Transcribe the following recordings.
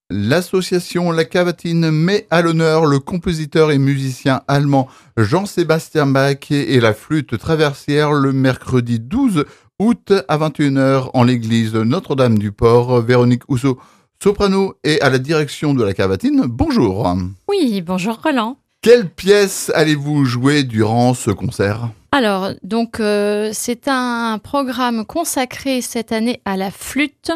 L'association La Cavatine met à l'honneur le compositeur et musicien allemand Jean-Sébastien Bach et la flûte traversière le mercredi 12 août à 21h en l'église Notre-Dame-du-Port. Véronique Housseau, soprano et à la direction de La Cavatine. Bonjour. Oui, bonjour Roland. Quelle pièce allez-vous jouer durant ce concert ? Alors, donc, c'est un programme consacré cette année à la flûte,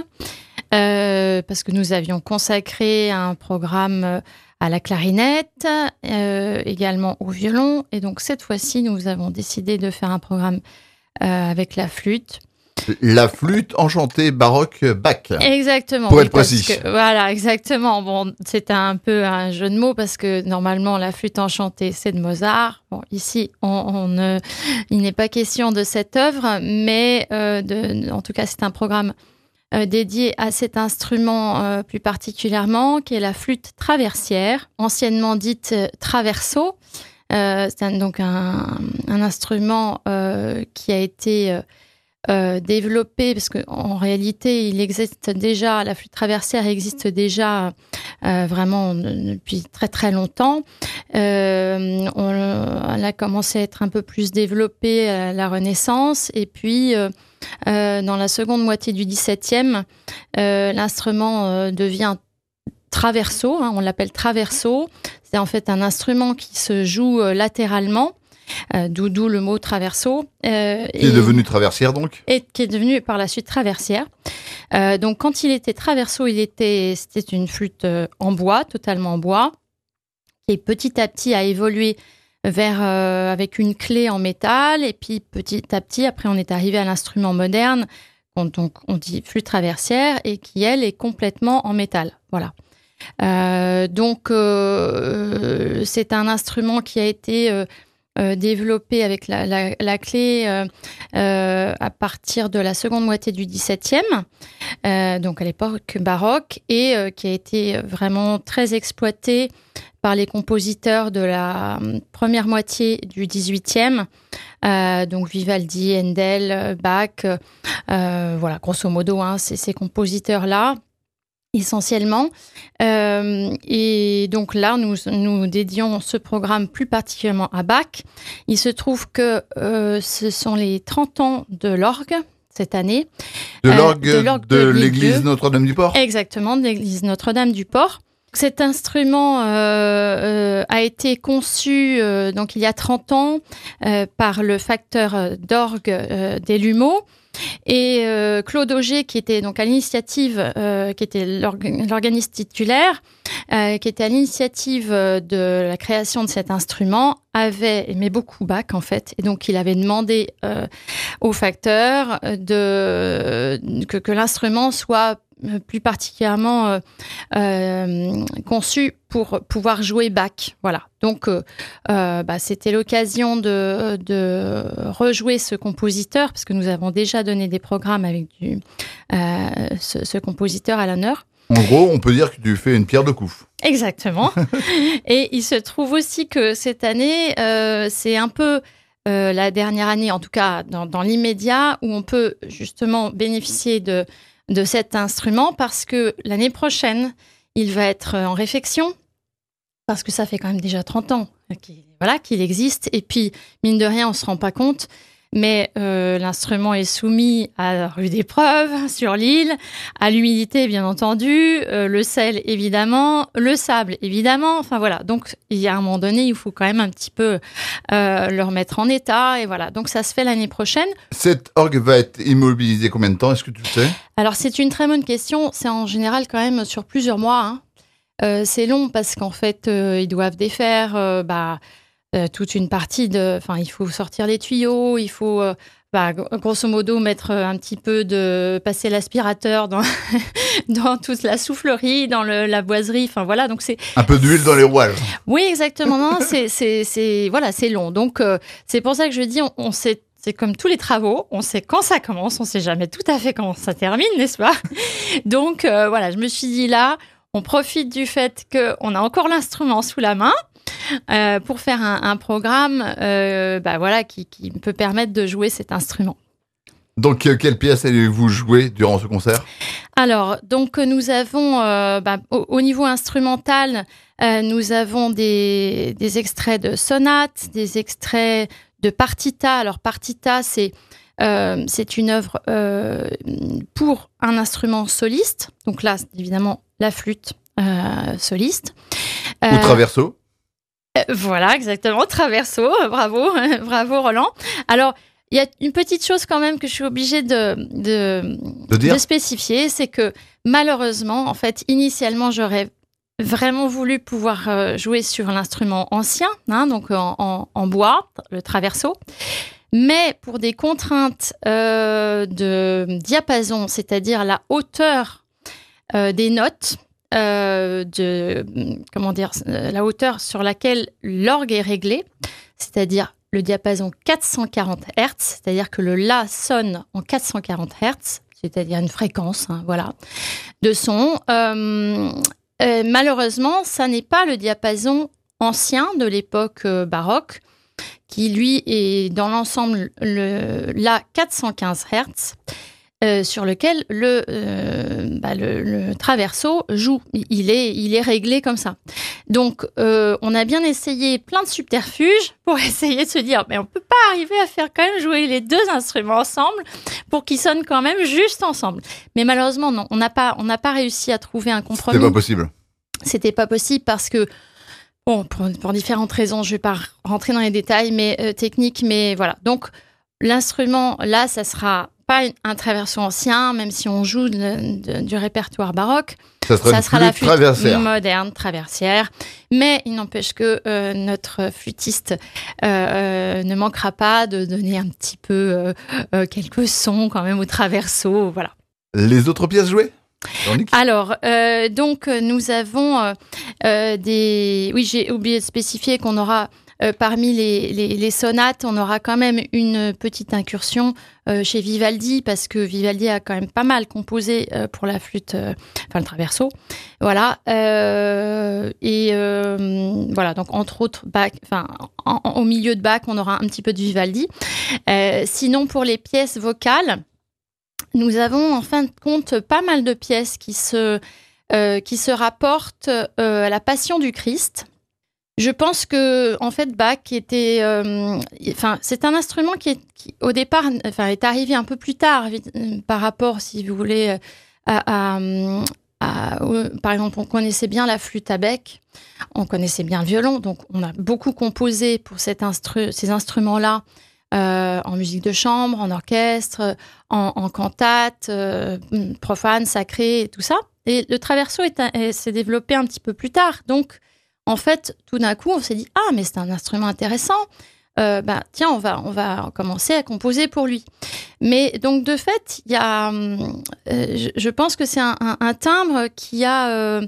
parce que nous avions consacré un programme à la clarinette, également au violon. Et donc, cette fois-ci, nous avons décidé de faire un programme avec la flûte. La flûte enchantée baroque Bach. Exactement. Pour être précis. Voilà, exactement. Bon, c'est un peu un jeu de mots parce que normalement, la flûte enchantée, c'est de Mozart. Bon, ici, il n'est pas question de cette œuvre, mais en tout cas, c'est un programme dédié à cet instrument plus particulièrement, qui est la flûte traversière, anciennement dite traverso. C'est donc un instrument qui a été développé, parce qu'en réalité, il existe déjà, la flûte traversière existe déjà vraiment depuis très très longtemps. Elle a commencé à être un peu plus développée à la Renaissance, et puis dans la seconde moitié du XVIIe, l'instrument devient traverso, on l'appelle traverso. C'est en fait un instrument qui se joue latéralement. D'où le mot traverso. Qui est devenu traversière donc ? Et qui est devenu par la suite traversière. Donc quand il était traverso, c'était une flûte en bois, totalement en bois, qui petit à petit a évolué avec une clé en métal, et puis petit à petit, après on est arrivé à l'instrument moderne, donc on dit flûte traversière, et qui elle est complètement en métal. Voilà. Donc c'est un instrument qui a été développé avec la clé à partir de la seconde moitié du XVIIe, donc à l'époque baroque, et qui a été vraiment très exploité par les compositeurs de la première moitié du XVIIIe, donc Vivaldi, Handel, Bach, voilà, grosso modo, ces compositeurs-là, essentiellement. Et donc là, nous dédions ce programme plus particulièrement à Bach. Il se trouve que ce sont les 30 ans de l'orgue cette année. De l'orgue de l'église Notre-Dame-du-Port ? Exactement, de l'église Notre-Dame-du-Port. Cet instrument a été conçu donc il y a 30 ans par le facteur d'orgue des Lumeaux. Et Claude Auger, qui était donc à l'initiative, qui était l'organiste titulaire, qui était à l'initiative de la création de cet instrument, avait aimé beaucoup Bach en fait, et donc il avait demandé au facteur que l'instrument soit plus particulièrement conçu pour pouvoir jouer Bach. Voilà. Donc, c'était l'occasion de rejouer ce compositeur, parce que nous avons déjà donné des programmes avec ce compositeur à l'honneur. En gros, on peut dire que tu fais une pierre deux coups. Exactement. Et il se trouve aussi que cette année, c'est un peu la dernière année, en tout cas dans l'immédiat, où on peut justement bénéficier de cet instrument, parce que l'année prochaine, il va être en réfection, parce que ça fait quand même déjà 30 ans qu'il existe. Et puis, mine de rien, on ne se rend pas compte, mais l'instrument est soumis à rude épreuve sur l'île, à l'humidité, bien entendu, le sel, évidemment, le sable, évidemment. Enfin, voilà. Donc, il y a un moment donné, il faut quand même un petit peu le remettre en état. Et voilà. Donc, ça se fait l'année prochaine. Cette orgue va être immobilisée combien de temps ? Est-ce que tu le sais ? Alors, c'est une très bonne question. C'est en général quand même sur plusieurs mois. C'est long parce qu'en fait, ils doivent défaire toute une partie il faut sortir les tuyaux, il faut grosso modo mettre un petit peu passer l'aspirateur dans dans toute la soufflerie, dans la boiserie, enfin voilà, donc c'est un peu d'huile dans les rouages. Oui, exactement. Non, c'est long. Donc c'est pour ça que je dis on sait. C'est comme tous les travaux, on sait quand ça commence, on sait jamais tout à fait quand ça termine, n'est-ce pas ? Donc voilà, je me suis dit là, on profite du fait qu'on a encore l'instrument sous la main pour faire un programme qui peut permettre de jouer cet instrument. Donc, quelle pièce allez-vous jouer durant ce concert ? Alors, donc nous avons, au niveau instrumental, nous avons des extraits de sonates, des extraits de partita. Alors, partita, c'est une œuvre pour un instrument soliste. Donc là, c'est évidemment la flûte soliste. Ou traverso ? Voilà, exactement, traverso. Bravo, bravo Roland. Alors, il y a une petite chose quand même que je suis obligée de spécifier, c'est que malheureusement, en fait, initialement, j'aurais vraiment voulu pouvoir jouer sur l'instrument ancien, donc en bois, le traverso. Mais pour des contraintes de diapason, c'est-à-dire la hauteur des notes, la hauteur sur laquelle l'orgue est réglé, c'est-à-dire le diapason 440 Hz, c'est-à-dire que le La sonne en 440 Hz, c'est-à-dire une fréquence, de son. Malheureusement, ça n'est pas le diapason ancien de l'époque baroque, qui lui est dans l'ensemble le La 415 Hz, sur lequel le traverso joue. Il est réglé comme ça. Donc, on a bien essayé plein de subterfuges pour essayer de se dire, mais on peut pas arriver à faire quand même jouer les deux instruments ensemble pour qu'ils sonnent quand même juste ensemble. Mais malheureusement, non, on n'a pas réussi à trouver un compromis. C'était pas possible parce que, bon, pour différentes raisons, je vais pas rentrer dans les détails, mais techniques, mais voilà. Donc, l'instrument, là, ça sera pas un traverso ancien, même si on joue du répertoire baroque. Ça sera la flûte moderne, traversière. Mais il n'empêche que notre flûtiste ne manquera pas de donner un petit peu quelques sons quand même au traverso. Voilà. Les autres pièces jouées ? Alors, donc, nous avons des... Oui, j'ai oublié de spécifier qu'on aura... parmi les sonates, on aura quand même une petite incursion chez Vivaldi, parce que Vivaldi a quand même pas mal composé pour la flûte, le traverso. Voilà. Voilà, donc entre autres, Bach, au milieu de Bach, on aura un petit peu de Vivaldi. Sinon, pour les pièces vocales, nous avons en fin de compte pas mal de pièces qui se rapportent à la Passion du Christ. Je pense que, en fait, Bach était, c'est un instrument qui au départ, est arrivé un peu plus tard par rapport, si vous voulez, par exemple, on connaissait bien la flûte à bec, on connaissait bien le violon, donc on a beaucoup composé pour ces instruments-là en musique de chambre, en orchestre, en cantate, profane, sacré, et tout ça. Et le traverso s'est développé un petit peu plus tard, donc. En fait, tout d'un coup, on s'est dit « Ah, mais c'est un instrument intéressant. Tiens, on va commencer à composer pour lui. » Mais donc, de fait, il y a, je pense que c'est un timbre qui a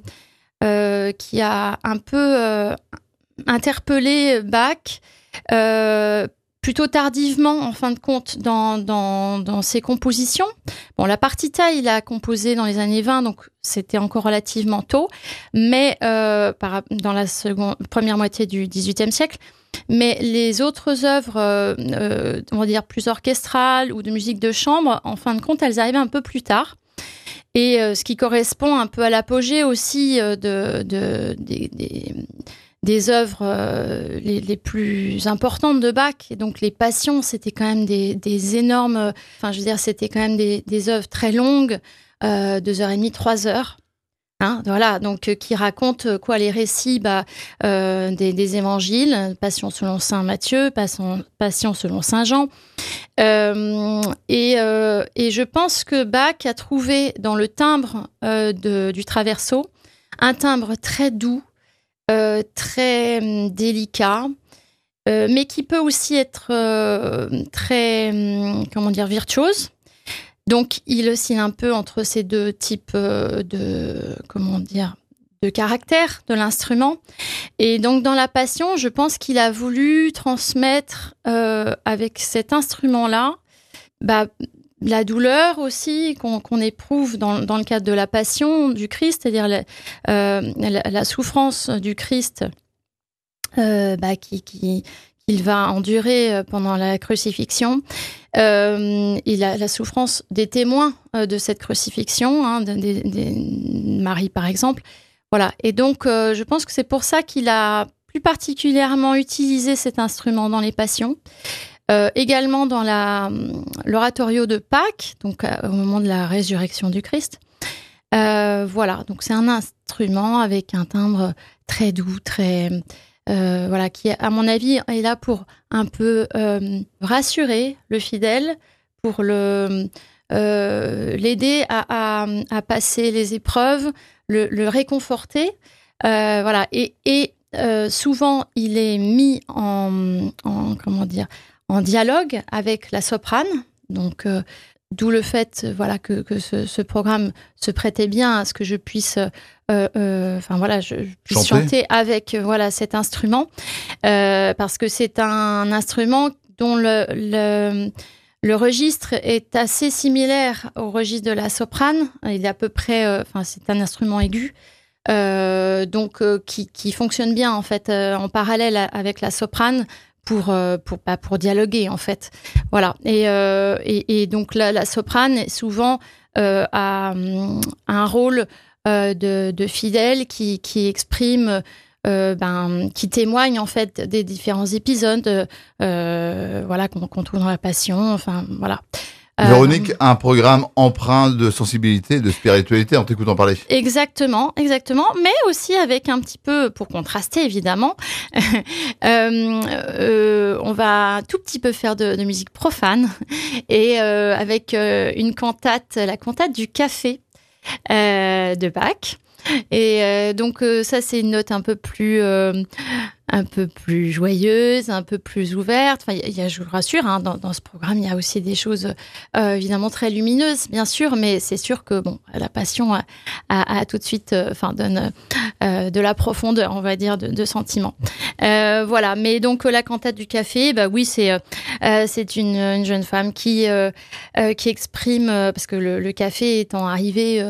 un peu interpellé Bach, plutôt tardivement, en fin de compte, dans ses compositions. Bon, la partita, il a composé dans les années 20, donc c'était encore relativement tôt, mais dans la première moitié du XVIIIe siècle. Mais les autres œuvres, on va dire plus orchestrales ou de musique de chambre, en fin de compte, elles arrivaient un peu plus tard. Et ce qui correspond un peu à l'apogée aussi des œuvres les plus importantes de Bach. Et donc, les Passions, c'était quand même des énormes... c'était quand même des œuvres très longues, 2h30, 3 heures. Voilà, donc qui racontent les récits des évangiles, Passion selon saint Matthieu, Passion selon saint Jean. Et je pense que Bach a trouvé dans le timbre du traverso un timbre très doux, très délicat, mais qui peut aussi être très, virtuose. Donc, il oscille un peu entre ces deux types de caractère de l'instrument. Et donc, dans la Passion, je pense qu'il a voulu transmettre avec cet instrument-là la douleur aussi qu'on éprouve dans le cadre de la Passion du Christ, c'est-à-dire la souffrance du Christ qui qu'il va endurer pendant la crucifixion. Il a la souffrance des témoins de cette crucifixion, hein, Marie par exemple. Voilà. Et donc, je pense que c'est pour ça qu'il a plus particulièrement utilisé cet instrument dans les Passions. Également dans l'oratorio de Pâques, donc au moment de la résurrection du Christ. Voilà, donc c'est un instrument avec un timbre très doux, voilà, qui, à mon avis, est là pour un peu rassurer le fidèle, pour l'aider à passer les épreuves, le réconforter. Voilà, et souvent, il est mis en dialogue avec la soprane. Donc, d'où le fait que ce programme se prêtait bien à ce que je puisse chanter avec cet instrument. Parce que c'est un instrument dont le registre est assez similaire au registre de la soprane. Il est à peu près... c'est un instrument aigu. Qui fonctionne bien en fait en parallèle avec la soprane pour dialoguer en fait. Voilà. Et donc la soprane souvent a un rôle de fidèle qui exprime qui témoigne en fait des différents épisodes qu'on trouve dans la Passion. Enfin voilà. Véronique a un programme empreint de sensibilité, de spiritualité en t'écoutant parler. Exactement, mais aussi avec un petit peu, pour contraster évidemment, on va un tout petit peu faire de musique profane et avec une cantate, la cantate du café de Bach. Et donc ça c'est une note un peu plus joyeuse, un peu plus ouverte. Enfin, je vous rassure, hein, dans ce programme, il y a aussi des choses évidemment très lumineuses, bien sûr, mais c'est sûr que la Passion a tout de suite, donne de la profondeur, on va dire, de sentiments. Voilà. Mais donc la cantate du café, oui, c'est une jeune femme qui exprime, parce que le café étant arrivé,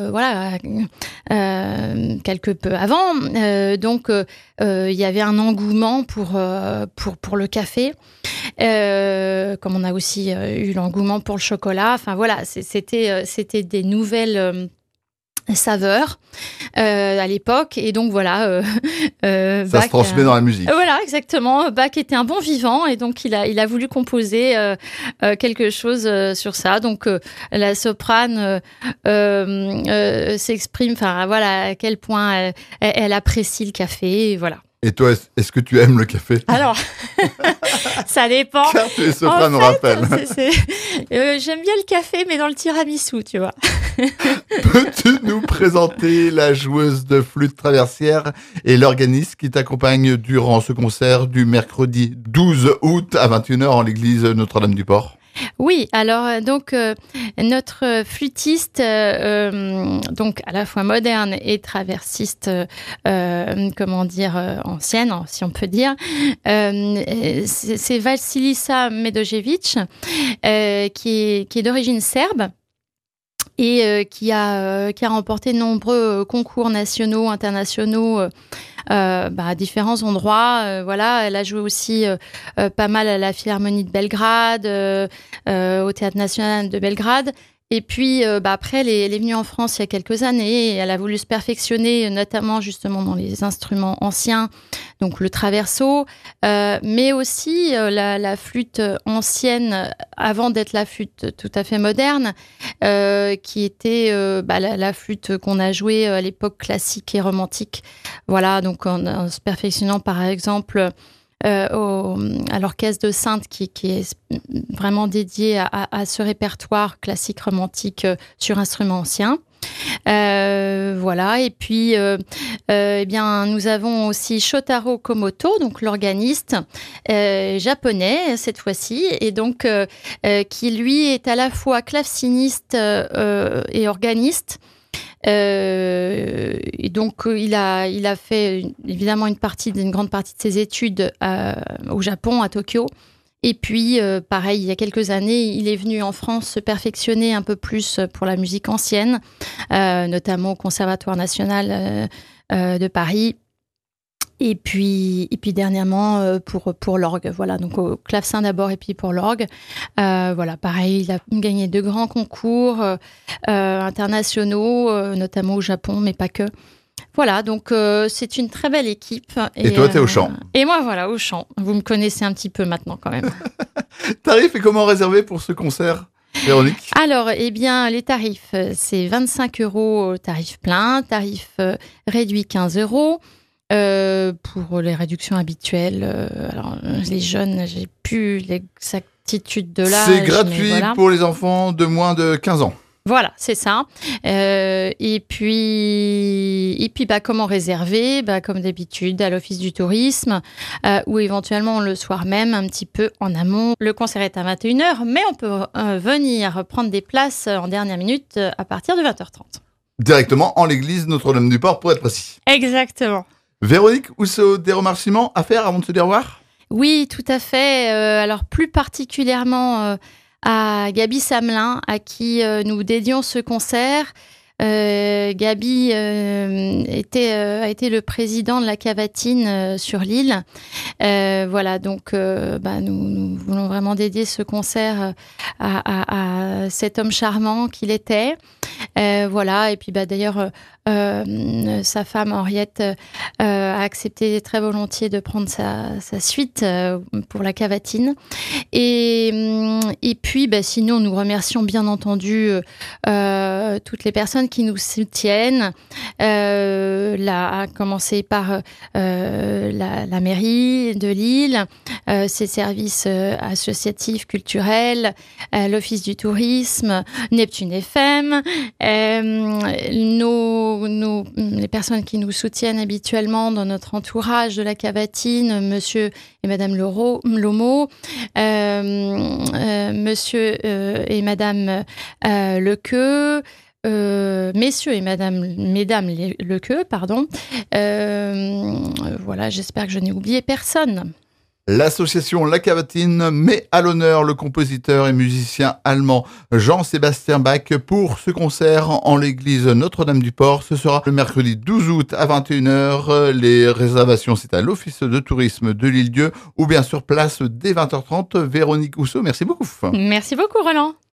quelque peu avant, donc il y avait un engouement pour le café, comme on a aussi eu l'engouement pour le chocolat. Enfin voilà, c'était des nouvelles saveurs à l'époque, et donc voilà, ça Bach se transmet dans la musique. Voilà, exactement. Bach était un bon vivant, et donc il a voulu composer quelque chose sur ça. Donc la soprane s'exprime, à quel point elle apprécie le café, et voilà. Et toi, est-ce que tu aimes le café? Alors, ça dépend. Car tu es soprane, on rappelle. J'aime bien le café, mais dans le tiramisu, tu vois. Peux-tu nous présenter la joueuse de flûte traversière et l'organiste qui t'accompagne durant ce concert du mercredi 12 août à 21h en l'église Notre-Dame-du-Port? Oui, alors donc notre flûtiste, donc à la fois moderne et traversiste, ancienne, si on peut dire, c'est Vasilisa Medojevic, qui est d'origine serbe et qui a remporté de nombreux concours nationaux, internationaux. À différents endroits. Elle a joué aussi pas mal à la Philharmonie de Belgrade, au Théâtre National de Belgrade. Et puis, après, elle est venue en France il y a quelques années, et elle a voulu se perfectionner, notamment justement dans les instruments anciens, donc le traverso, mais aussi la flûte ancienne, avant d'être la flûte tout à fait moderne, qui était la flûte qu'on a jouée à l'époque classique et romantique. Voilà, donc en se perfectionnant par exemple à l'orchestre de Sainte qui est vraiment dédié à ce répertoire classique romantique sur instruments anciens. Et puis nous avons aussi Shotaro Komoto, donc l'organiste japonais cette fois-ci, et donc qui lui est à la fois claveciniste et organiste. Et donc il a fait évidemment une grande partie de ses études au Japon, à Tokyo. Et puis, pareil, il y a quelques années, il est venu en France se perfectionner un peu plus pour la musique ancienne, notamment au Conservatoire national de Paris. Et puis dernièrement pour l'orgue, voilà, donc au clavecin d'abord et puis pour l'orgue. Voilà, pareil, il a gagné 2 grands concours internationaux, notamment au Japon, mais pas que. Voilà, donc c'est une très belle équipe. Et toi, t'es au chant. Et moi, voilà, au chant. Vous me connaissez un petit peu maintenant quand même. Tarif et comment réserver pour ce concert, Véronique? Alors, eh bien, les tarifs, c'est 25 € tarif plein, tarif réduit 15 €. Pour les réductions habituelles, alors les jeunes, j'ai plus l'exactitude de l'âge. C'est gratuit voilà. pour les enfants de moins de 15 ans. Voilà, c'est ça. Et puis, comment réserver? Comme d'habitude, à l'Office du tourisme, ou éventuellement le soir même, un petit peu en amont. Le concert est à 21h, mais on peut venir prendre des places en dernière minute à partir de 20h30. Directement en l'église Notre-Dame-du-Port, pour être précis. Exactement. Véronique Housseau, des remerciements à faire avant de se dire au revoir? Oui, tout à fait. Alors plus particulièrement à Gaby Samelin, à qui nous dédions ce concert. Gaby a été le président de la Cavatine sur l'île. Voilà, donc nous voulons vraiment dédier ce concert à cet homme charmant qu'il était. Voilà, et puis d'ailleurs, sa femme Henriette a accepté très volontiers de prendre sa suite pour la Cavatine. Et puis, sinon, nous remercions bien entendu toutes les personnes qui nous soutiennent, à commencer par la mairie de Lille, ses services associatifs, culturels, l'Office du tourisme, Neptune FM, les personnes qui nous soutiennent habituellement dans notre entourage de la Cavatine, monsieur et madame Lomo, monsieur et madame Lequeux, messieurs et mesdames Lequeux, pardon. Voilà, j'espère que je n'ai oublié personne. L'association La Cavatine met à l'honneur le compositeur et musicien allemand Jean-Sébastien Bach pour ce concert en l'église Notre-Dame-du-Port. Ce sera le mercredi 12 août à 21h. Les réservations, c'est à l'Office de tourisme de l'Île-Dieu ou bien sur place dès 20h30. Véronique Housseau, merci beaucoup. Merci beaucoup, Roland.